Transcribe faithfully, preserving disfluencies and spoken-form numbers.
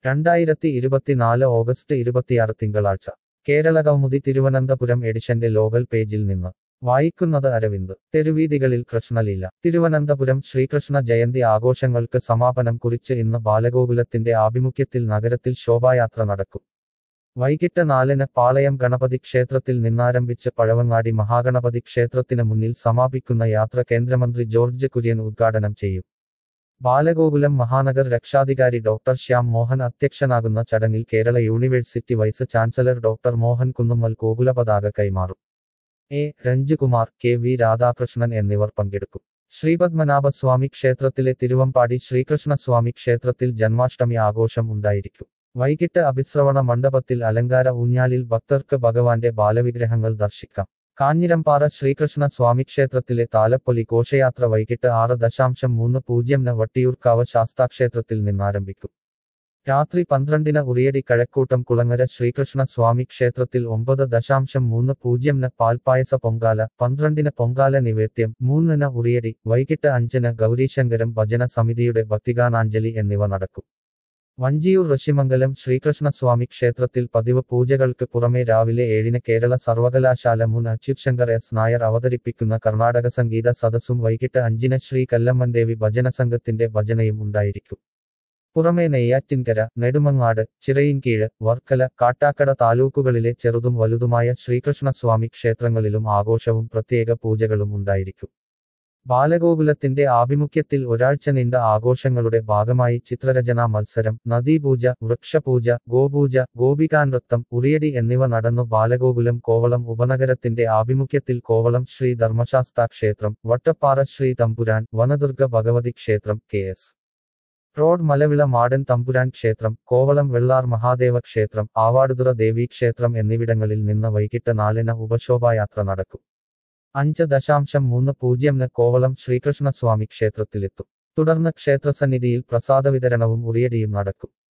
രണ്ടായിരത്തി ഇരുപത്തിനാല് ഓഗസ്റ്റ് ഇരുപത്തിയാറ് തിങ്കളാഴ്ച കേരള കൗമുദി തിരുവനന്തപുരം എഡിഷന്റെ ലോകൽ പേജിൽ നിന്ന് വായിക്കുന്നത് അരവിന്ദ്. തെരുവീഥികളിൽ കൃഷ്ണലീല. തിരുവനന്തപുരം ശ്രീകൃഷ്ണ ജയന്തി ആഘോഷങ്ങൾക്ക് സമാപനം കുറിച്ച് ഇന്ന് ബാലഗോകുലത്തിന്റെ ആഭിമുഖ്യത്തിൽ നഗരത്തിൽ ശോഭായാത്ര നടക്കും. വൈകിട്ട് നാലിന് പാളയം ഗണപതി ക്ഷേത്രത്തിൽ നിന്നാരംഭിച്ച് പഴവങ്ങാടി മഹാഗണപതി ക്ഷേത്രത്തിന് മുന്നിൽ സമാപിക്കുന്ന യാത്ര കേന്ദ്രമന്ത്രി ജോർജ് കുര്യൻ ഉദ്ഘാടനം ചെയ്യും. ബാലഗോകുലം മഹാനഗർ രക്ഷാധികാരി ഡോക്ടർ ശ്യാം മോഹൻ അധ്യക്ഷനാകുന്ന ചടങ്ങിൽ Kerala university vice chancellor doctor Mohan Kunnummal ഗോകുല പതാക കൈമാറും. A Ranjukumar, K V Radhakrishnan എന്നിവർ പങ്കെടുക്കും. ശ്രീപത്മനാഭസ്വാമി ക്ഷേത്രത്തിലെ തിരുവമ്പാടി ശ്രീകൃഷ്ണസ്വാമി ക്ഷേത്രത്തിൽ ജന്മാഷ്ടമി ആഘോഷം ഉണ്ടായിരിക്കും. വൈകിട്ട് അഭിശ്രവണ മണ്ഡപത്തിൽ അലങ്കാര ഊഞ്ഞാലിൽ ഭക്തർക്ക് ഭഗവാന്റെ ബാലവിഗ്രഹങ്ങൾ ദർശിക്കാം. കാഞ്ഞിരംപാറ ശ്രീകൃഷ്ണ സ്വാമി ക്ഷേത്രത്തിലെ താലപ്പൊലി ഘോഷയാത്ര വൈകിട്ട് ആറ് ദശാംശം മൂന്ന് പൂജ്യംന് വട്ടിയൂർക്കാവ് ശാസ്താക്ഷേത്രത്തിൽ നിന്നാരംഭിക്കും. രാത്രി പന്ത്രണ്ടിന് ഉറിയടി കഴക്കൂട്ടം കുളങ്ങര ശ്രീകൃഷ്ണ സ്വാമി ക്ഷേത്രത്തിൽ ഒമ്പത് ദശാംശം മൂന്ന് പൂജ്യംന് പാൽപ്പായസ പൊങ്കാല, പന്ത്രണ്ടിന് പൊങ്കാല നിവേദ്യം, മൂന്നിന് ഉറിയടി, വൈകിട്ട് അഞ്ചിന് ഗൗരീശങ്കരം ഭജന സമിതിയുടെ ഭക്തിഗാനാഞ്ജലി എന്നിവ നടക്കും. വഞ്ചിയൂർ ഋഷിമംഗലം ശ്രീകൃഷ്ണസ്വാമി ക്ഷേത്രത്തിൽ പതിവ് പൂജകൾക്ക് പുറമെ രാവിലെ ഏഴിന് കേരള സർവകലാശാല മുൻ അച്യുത് ശങ്കർ എസ് നായർ അവതരിപ്പിക്കുന്ന കർണാടക സംഗീത സദസ്സും വൈകിട്ട് അഞ്ചിന് ശ്രീ കല്ലമ്മൻദേവി ഭജന സംഘത്തിന്റെ ഭജനയും ഉണ്ടായിരിക്കും. പുറമെ നെയ്യാറ്റിൻകര, നെടുമങ്ങാട്, ചിറയിൻകീഴ്, വർക്കല, കാട്ടാക്കട താലൂക്കുകളിലെ ചെറുതും വലുതുമായ ശ്രീകൃഷ്ണസ്വാമി ക്ഷേത്രങ്ങളിലും ആഘോഷവും പ്രത്യേക പൂജകളും ഉണ്ടായിരിക്കും. ബാലഗോകുലത്തിന്റെ ആഭിമുഖ്യത്തിൽ ഒരാഴ്ച നീണ്ട ആഘോഷങ്ങളുടെ ഭാഗമായി ചിത്രരചനാ മത്സരം, നദീപൂജ, വൃക്ഷപൂജ, ഗോപൂജ, ഗോപികാനൃത്തം, ഉറിയടി എന്നിവ നടന്നു. ബാലഗോകുലം കോവളം ഉപനഗരത്തിന്റെ ആഭിമുഖ്യത്തിൽ കോവളം ശ്രീ ധർമ്മശാസ്താ ക്ഷേത്രം, വട്ടപ്പാറ ശ്രീ തമ്പുരാൻ, വനദുർഗ ഭഗവതി ക്ഷേത്രം, K S road Malavila Madan തമ്പുരാൻ ക്ഷേത്രം, കോവളം വെള്ളാർ മഹാദേവ ക്ഷേത്രം, ആവാടുതുറ ദേവീ ക്ഷേത്രം എന്നിവിടങ്ങളിൽ നിന്ന് വൈകിട്ട് നാലിന് ഉപശോഭായാത്ര നടക്കും. അഞ്ച് ദശാംശം മൂന്ന് പൂജ്യംന് കോവളം ശ്രീകൃഷ്ണസ്വാമി ക്ഷേത്രത്തിലെത്തും. തുടർന്ന് ക്ഷേത്രസന്നിധിയിൽ പ്രസാദ വിതരണവും ഉറിയടിയും നടക്കും.